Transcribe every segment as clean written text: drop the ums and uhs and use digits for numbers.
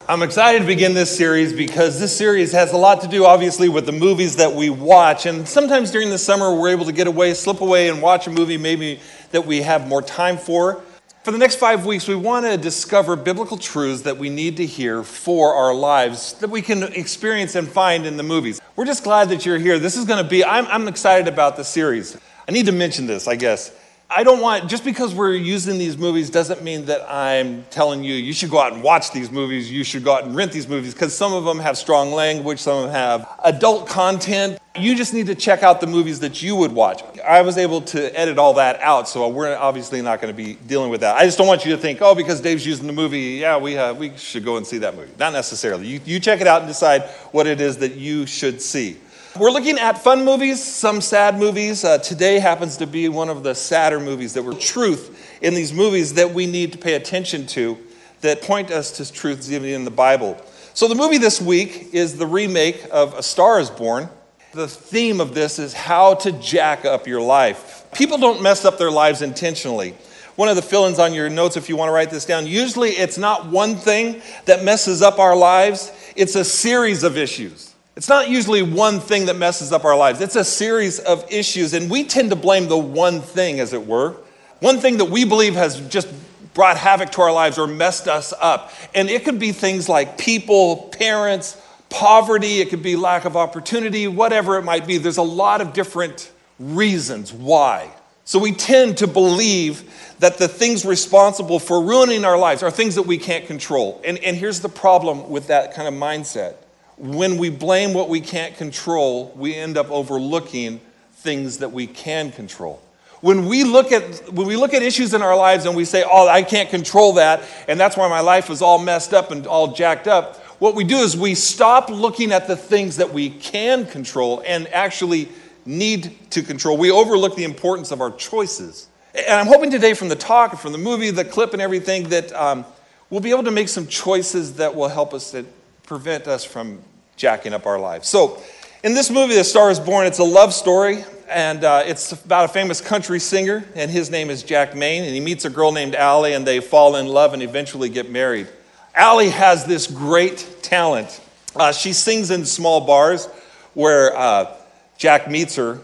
I'm excited to begin this series because this series has a lot to do, obviously, with the movies that we watch. And sometimes during the summer, we're able to get away, slip away, and watch a movie maybe that we have more time for. For the next 5 weeks, we want to discover biblical truths that we need to hear for our lives that we can experience and find in the movies. We're just glad that you're here. This is going to be, I'm excited about the series. I need to mention this, I guess. I don't want, just because we're using these movies doesn't mean that I'm telling you should go out and watch these movies, you should go out and rent these movies, because some of them have strong language, some of them have adult content. You just need to check out the movies that you would watch. I was able to edit all that out, so we're obviously not going to be dealing with that. I just don't want you to think, because Dave's using the movie, we should go and see that movie. Not necessarily. You check it out and decide what it is that you should see. We're looking at fun movies, some sad movies. Today happens to be one of the sadder movies that were truth in these movies that we need to pay attention to that point us to truths even in the Bible. So the movie this week is the remake of A Star is Born. The theme of this is how to jack up your life. People don't mess up their lives intentionally. One of the fill-ins on your notes, if you want to write this down, usually it's not one thing that messes up our lives, it's a series of issues. It's not usually one thing that messes up our lives. It's a series of issues, and we tend to blame the one thing, as it were. One thing that we believe has just brought havoc to our lives or messed us up. And it could be things like people, parents, poverty. It could be lack of opportunity, whatever it might be. There's a lot of different reasons why. So we tend to believe that the things responsible for ruining our lives are things that we can't control. And here's the problem with that kind of mindset. When we blame what we can't control, we end up overlooking things that we can control. When we look at issues in our lives and we say, I can't control that, and that's why my life is all messed up and all jacked up, what we do is we stop looking at the things that we can control and actually need to control. We overlook the importance of our choices. And I'm hoping today from the talk, from the movie, the clip and everything, that we'll be able to make some choices that will help us to prevent us from jacking up our lives. So, in this movie, A Star is Born, it's a love story, and it's about a famous country singer, and his name is Jack Maine, and he meets a girl named Allie, and they fall in love and eventually get married. Allie has this great talent. She sings in small bars where Jack meets her,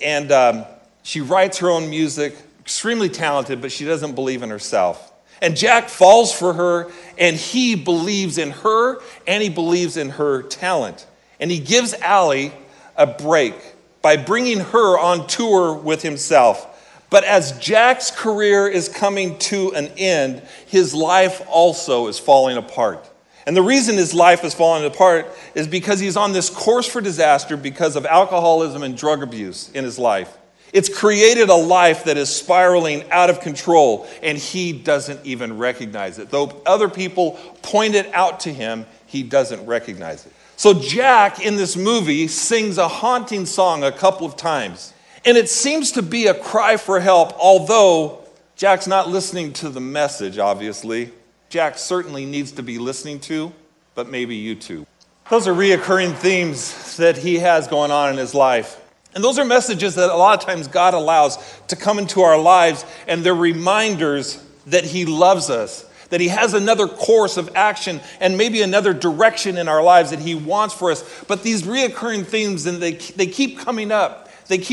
and she writes her own music, extremely talented, but she doesn't believe in herself. And Jack falls for her, and he believes in her, and he believes in her talent. And he gives Allie a break by bringing her on tour with himself. But as Jack's career is coming to an end, his life also is falling apart. And the reason his life is falling apart is because he's on this course for disaster because of alcoholism and drug abuse in his life. It's created a life that is spiraling out of control, and he doesn't even recognize it. Though other people point it out to him, he doesn't recognize it. So Jack, in this movie, sings a haunting song a couple of times. And it seems to be a cry for help, although Jack's not listening to the message, obviously. Jack certainly needs to be listening to, but maybe you too. Those are reoccurring themes that he has going on in his life. And those are messages that a lot of times God allows to come into our lives, and they're reminders that he loves us, that he has another course of action and maybe another direction in our lives that he wants for us. But these reoccurring themes, and they keep coming up.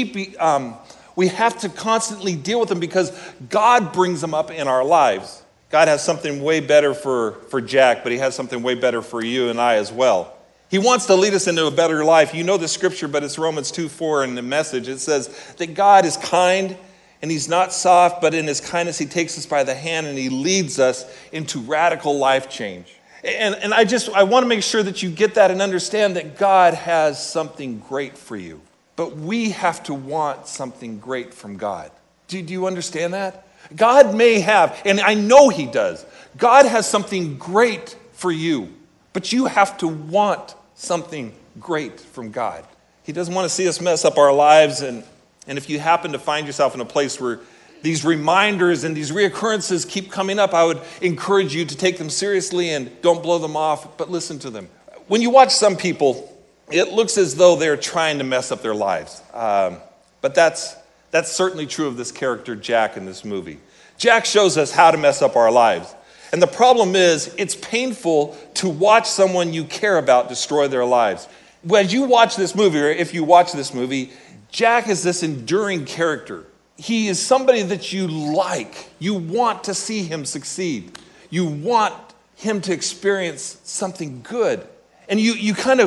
We have to constantly deal with them because God brings them up in our lives. God has something way better for Jack, but he has something way better for you and I as well. He wants to lead us into a better life. You know the scripture, but it's Romans 2:4 in the Message. It says that God is kind and he's not soft, but in his kindness he takes us by the hand and he leads us into radical life change. And I want to make sure that you get that and understand that God has something great for you. But we have to want something great from God. Do you understand that? God may have, and I know he does. God has something great for you, but you have to want something great from God. He doesn't want to see us mess up our lives. And if you happen to find yourself in a place where these reminders and these reoccurrences keep coming up, I would encourage you to take them seriously and don't blow them off, but listen to them. When you watch some people, it looks as though they're trying to mess up their lives. But that's certainly true of this character, Jack, in this movie. Jack shows us how to mess up our lives. And the problem is, it's painful to watch someone you care about destroy their lives. As you watch this movie, or if you watch this movie, Jack is this enduring character. He is somebody that you like. You want to see him succeed. You want him to experience something good. And you kind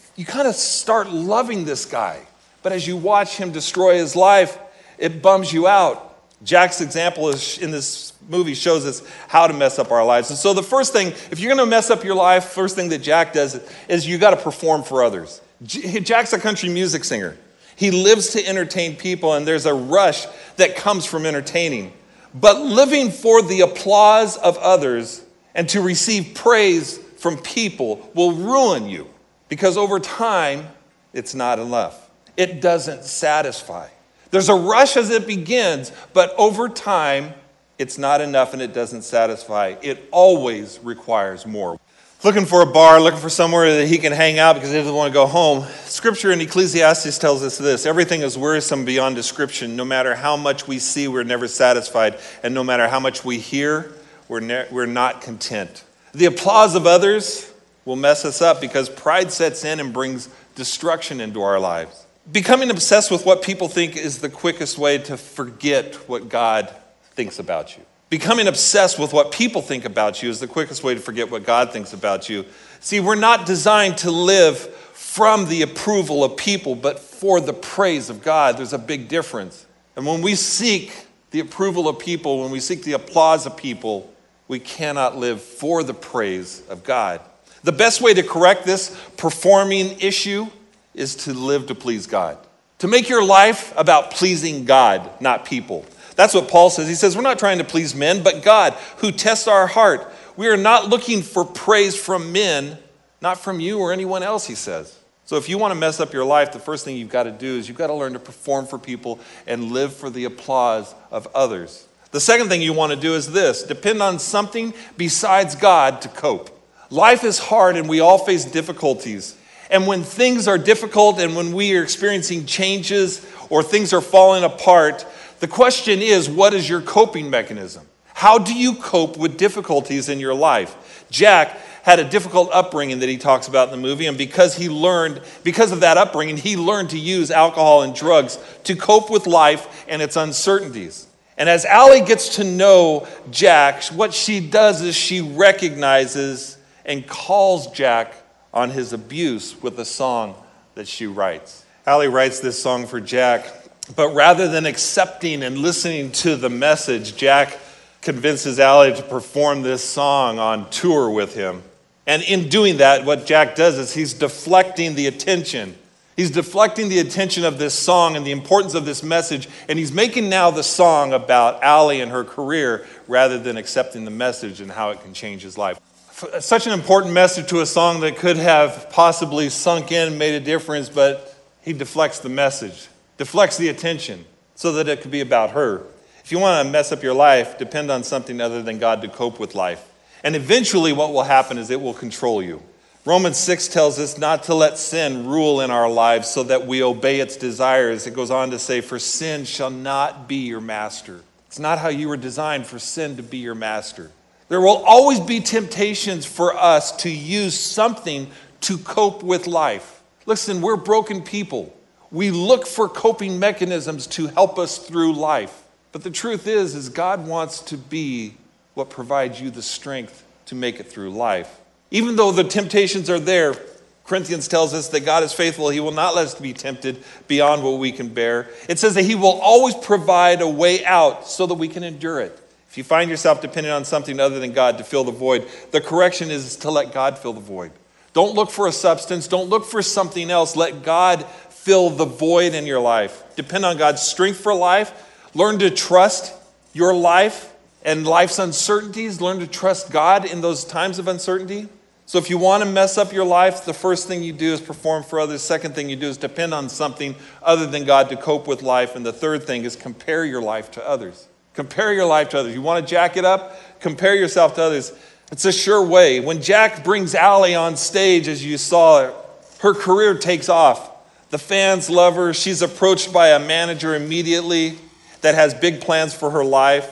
of start loving this guy. But as you watch him destroy his life, it bums you out. Jack's example in this movie shows us how to mess up our lives. And so the first thing, if you're going to mess up your life, first thing that Jack does is you got to perform for others. Jack's a country music singer. He lives to entertain people, and there's a rush that comes from entertaining. But living for the applause of others and to receive praise from people will ruin you, because over time, it's not enough. It doesn't satisfy. There's a rush as it begins, but over time, it's not enough and it doesn't satisfy. It always requires more. Looking for a bar, looking for somewhere that he can hang out because he doesn't want to go home. Scripture in Ecclesiastes tells us this: everything is wearisome beyond description. No matter how much we see, we're never satisfied. And no matter how much we hear, we're not content. The applause of others will mess us up because pride sets in and brings destruction into our lives. Becoming obsessed with what people think is the quickest way to forget what God thinks about you. Becoming obsessed with what people think about you is the quickest way to forget what God thinks about you. See, we're not designed to live from the approval of people, but for the praise of God. There's a big difference. And when we seek the approval of people, when we seek the applause of people, we cannot live for the praise of God. The best way to correct this performing issue is to live to please God. To make your life about pleasing God, not people. That's what Paul says. He says, we're not trying to please men, but God, who tests our heart. We are not looking for praise from men, not from you or anyone else, he says. So if you want to mess up your life, the first thing you've got to do is you've got to learn to perform for people and live for the applause of others. The second thing you want to do is this: depend on something besides God to cope. Life is hard and we all face difficulties. And when things are difficult and when we are experiencing changes or things are falling apart, the question is, what is your coping mechanism? How do you cope with difficulties in your life? Jack had a difficult upbringing that he talks about in the movie, and because of that upbringing, he learned to use alcohol and drugs to cope with life and its uncertainties. And as Allie gets to know Jack, what she does is she recognizes and calls Jack on his abuse with a song that she writes. Allie writes this song for Jack, but rather than accepting and listening to the message, Jack convinces Allie to perform this song on tour with him. And in doing that, what Jack does is he's deflecting the attention. He's deflecting the attention of this song and the importance of this message, and he's making now the song about Allie and her career rather than accepting the message and how it can change his life. Such an important message to a song that could have possibly sunk in, made a difference, but he deflects the message, deflects the attention so that it could be about her. If you want to mess up your life, depend on something other than God to cope with life. And eventually what will happen is it will control you. Romans 6 tells us not to let sin rule in our lives so that we obey its desires. It goes on to say, for sin shall not be your master. It's not how you were designed for sin to be your master. There will always be temptations for us to use something to cope with life. Listen, we're broken people. We look for coping mechanisms to help us through life. But the truth is God wants to be what provides you the strength to make it through life. Even though the temptations are there, Corinthians tells us that God is faithful. He will not let us be tempted beyond what we can bear. It says that he will always provide a way out so that we can endure it. If you find yourself dependent on something other than God to fill the void, the correction is to let God fill the void. Don't look for a substance. Don't look for something else. Let God fill the void in your life. Depend on God's strength for life. Learn to trust your life and life's uncertainties. Learn to trust God in those times of uncertainty. So if you want to mess up your life, the first thing you do is perform for others. Second thing you do is depend on something other than God to cope with life. And the third thing is compare your life to others. Compare your life to others. You want to jack it up? Compare yourself to others. It's a sure way. When Jack brings Allie on stage, as you saw, her career takes off. The fans love her. She's approached by a manager immediately that has big plans for her life.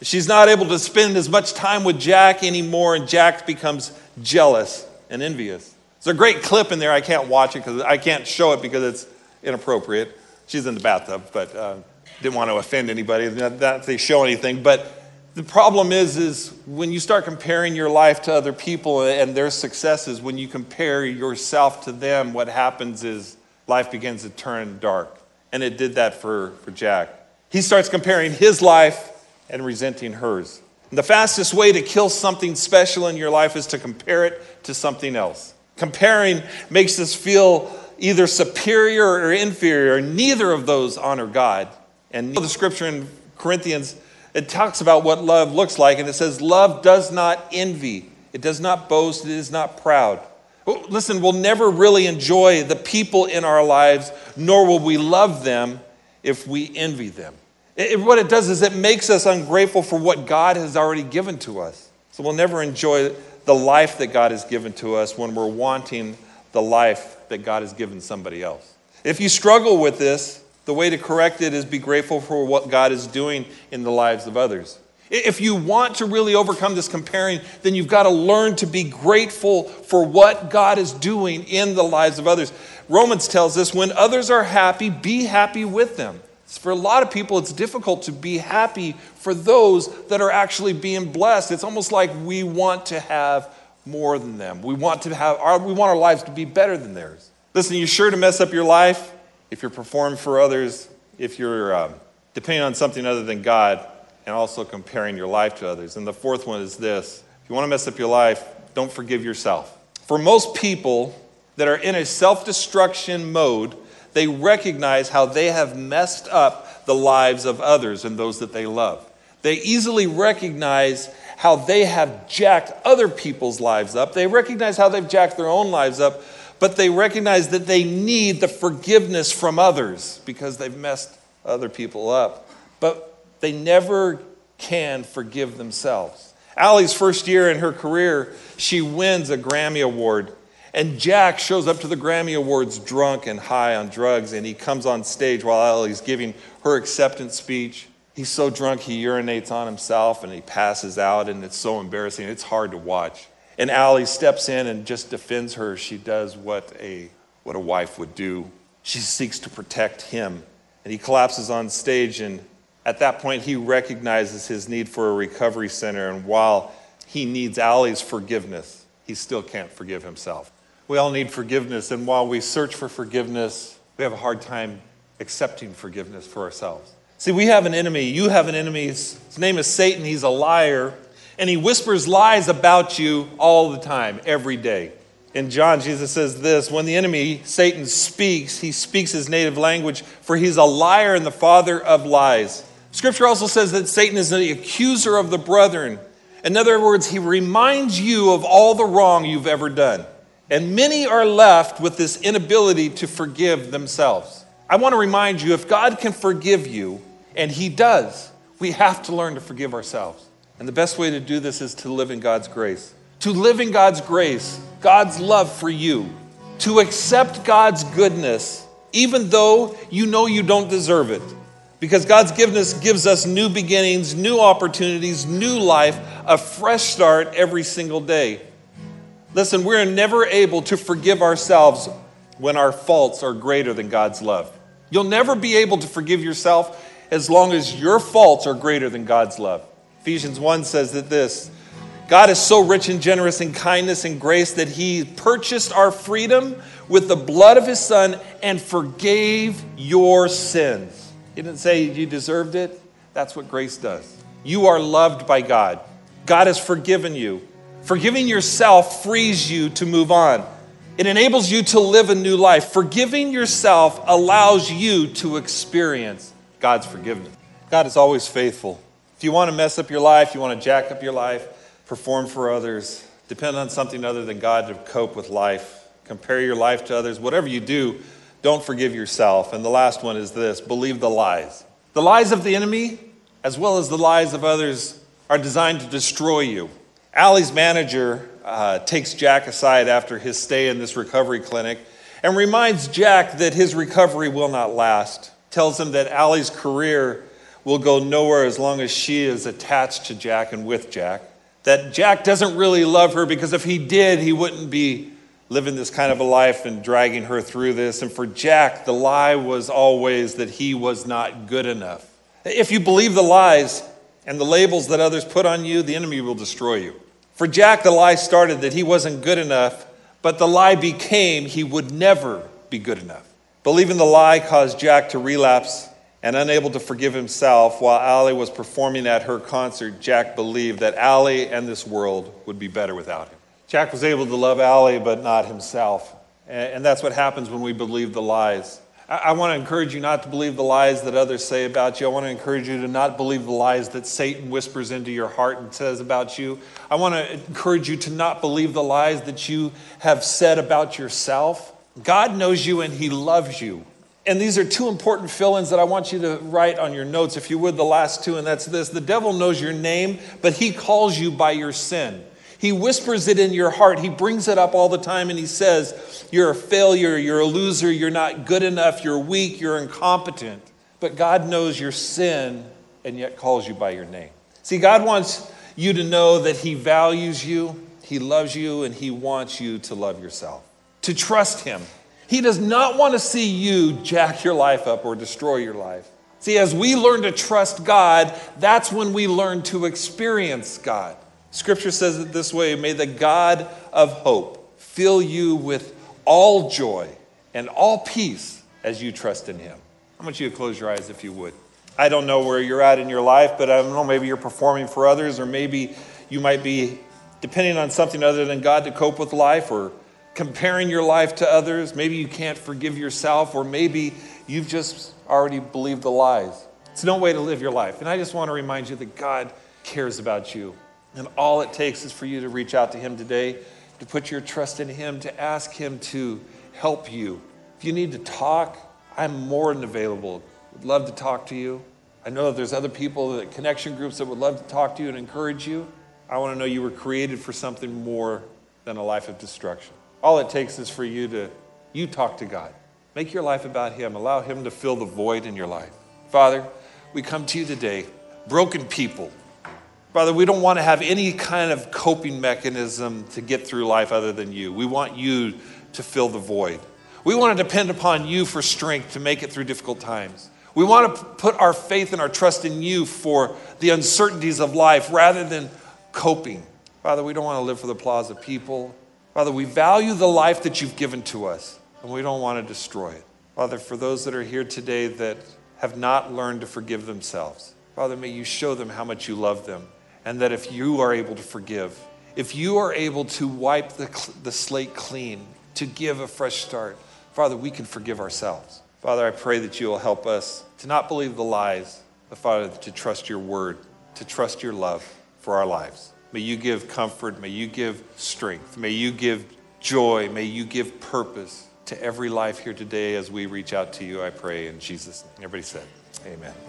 She's not able to spend as much time with Jack anymore, and Jack becomes jealous and envious. There's a great clip in there. I can't watch it because I can't show it because it's inappropriate. She's in the bathtub, but didn't want to offend anybody, not that they show anything. But the problem is when you start comparing your life to other people and their successes, when you compare yourself to them, what happens is life begins to turn dark. And it did that for Jack. He starts comparing his life and resenting hers. And the fastest way to kill something special in your life is to compare it to something else. Comparing makes us feel either superior or inferior. Neither of those honor God. And the scripture in Corinthians, it talks about what love looks like, and it says, love does not envy. It does not boast. It is not proud. Listen, we'll never really enjoy the people in our lives, nor will we love them if we envy them. What it does is it makes us ungrateful for what God has already given to us. So we'll never enjoy the life that God has given to us when we're wanting the life that God has given somebody else. If you struggle with this, the way to correct it is be grateful for what God is doing in the lives of others. If you want to really overcome this comparing, then you've got to learn to be grateful for what God is doing in the lives of others. Romans tells us, when others are happy, be happy with them. For a lot of people, it's difficult to be happy for those that are actually being blessed. It's almost like we want to have more than them. We want our lives to be better than theirs. Listen, you're sure to mess up your life if you're performing for others, if you're depending on something other than God, and also comparing your life to others. And the fourth one is this. If you want to mess up your life, don't forgive yourself. For most people that are in a self-destruction mode, they recognize how they have messed up the lives of others and those that they love. They easily recognize how they have jacked other people's lives up. They recognize how they've jacked their own lives up, but they recognize that they need the forgiveness from others because they've messed other people up. But they never can forgive themselves. Allie's first year in her career, she wins a Grammy Award. And Jack shows up to the Grammy Awards drunk and high on drugs, and he comes on stage while Allie's giving her acceptance speech. He's so drunk he urinates on himself and he passes out, and it's so embarrassing. It's hard to watch. And Allie steps in and just defends her. She does what a wife would do. She seeks to protect him. And he collapses on stage, and at that point he recognizes his need for a recovery center, and while he needs Allie's forgiveness, he still can't forgive himself. We all need forgiveness, and while we search for forgiveness, we have a hard time accepting forgiveness for ourselves. See, we have an enemy. You have an enemy. His name is Satan. He's a liar, and he whispers lies about you all the time, every day. In John, Jesus says this, when the enemy, Satan, speaks, he speaks his native language, for he's a liar and the father of lies. Scripture also says that Satan is the accuser of the brethren. In other words, he reminds you of all the wrong you've ever done. And many are left with this inability to forgive themselves. I want to remind you, if God can forgive you, and he does, we have to learn to forgive ourselves. And the best way to do this is to live in God's grace. To live in God's grace, God's love for you. To accept God's goodness, even though you know you don't deserve it. Because God's goodness gives us new beginnings, new opportunities, new life, a fresh start every single day. Listen, we're never able to forgive ourselves when our faults are greater than God's love. You'll never be able to forgive yourself as long as your faults are greater than God's love. Ephesians 1 says that this, God is so rich and generous in kindness and grace that he purchased our freedom with the blood of his son and forgave your sins. He didn't say you deserved it. That's what grace does. You are loved by God. God has forgiven you. Forgiving yourself frees you to move on. It enables you to live a new life. Forgiving yourself allows you to experience God's forgiveness. God is always faithful. If you want to mess up your life, you want to jack up your life, perform for others, depend on something other than God to cope with life, compare your life to others, whatever you do, don't forgive yourself. And the last one is this, believe the lies. The lies of the enemy, as well as the lies of others, are designed to destroy you. Allie's manager takes Jack aside after his stay in this recovery clinic and reminds Jack that his recovery will not last. Tells him that Allie's career will go nowhere as long as she is attached to Jack and with Jack. That Jack doesn't really love her because if he did, he wouldn't be living this kind of a life and dragging her through this. And for Jack, the lie was always that he was not good enough. If you believe the lies and the labels that others put on you, the enemy will destroy you. For Jack, the lie started that he wasn't good enough, but the lie became he would never be good enough. Believing the lie caused Jack to relapse, and unable to forgive himself, while Allie was performing at her concert, Jack believed that Allie and this world would be better without him. Jack was able to love Allie, but not himself. And that's what happens when we believe the lies. I want to encourage you not to believe the lies that others say about you. I want to encourage you to not believe the lies that Satan whispers into your heart and says about you. I want to encourage you to not believe the lies that you have said about yourself. God knows you and he loves you. And these are two important fill-ins that I want you to write on your notes, if you would, the last two, and that's this. The devil knows your name, but he calls you by your sin. He whispers it in your heart. He brings it up all the time, and he says, you're a failure, you're a loser, you're not good enough, you're weak, you're incompetent. But God knows your sin and yet calls you by your name. See, God wants you to know that he values you, he loves you, and he wants you to love yourself, to trust him. He does not want to see you jack your life up or destroy your life. See, as we learn to trust God, that's when we learn to experience God. Scripture says it this way: may the God of hope fill you with all joy and all peace as you trust in him. I want you to close your eyes if you would. I don't know where you're at in your life, but I don't know, maybe you're performing for others, or maybe you might be depending on something other than God to cope with life, or comparing your life to others. Maybe you can't forgive yourself, or maybe you've just already believed the lies. It's no way to live your life. And I just want to remind you that God cares about you. And all it takes is for you to reach out to him today, to put your trust in him, to ask him to help you. If you need to talk, I'm more than available. Would love to talk to you. I know that there's other people, that connection groups that would love to talk to you and encourage you. I want to know you were created for something more than a life of destruction. All it takes is for you to talk to God. Make your life about him. Allow him to fill the void in your life. Father, we come to you today, broken people. Father, we don't want to have any kind of coping mechanism to get through life other than you. We want you to fill the void. We want to depend upon you for strength to make it through difficult times. We want to put our faith and our trust in you for the uncertainties of life rather than coping. Father, we don't want to live for the applause of people. Father, we value the life that you've given to us, and we don't want to destroy it. Father, for those that are here today that have not learned to forgive themselves, Father, may you show them how much you love them, and that if you are able to forgive, if you are able to wipe the slate clean, to give a fresh start, Father, we can forgive ourselves. Father, I pray that you will help us to not believe the lies, but Father, to trust your word, to trust your love for our lives. May you give comfort, may you give strength, may you give joy, may you give purpose to every life here today as we reach out to you, I pray in Jesus' name. Everybody said, amen.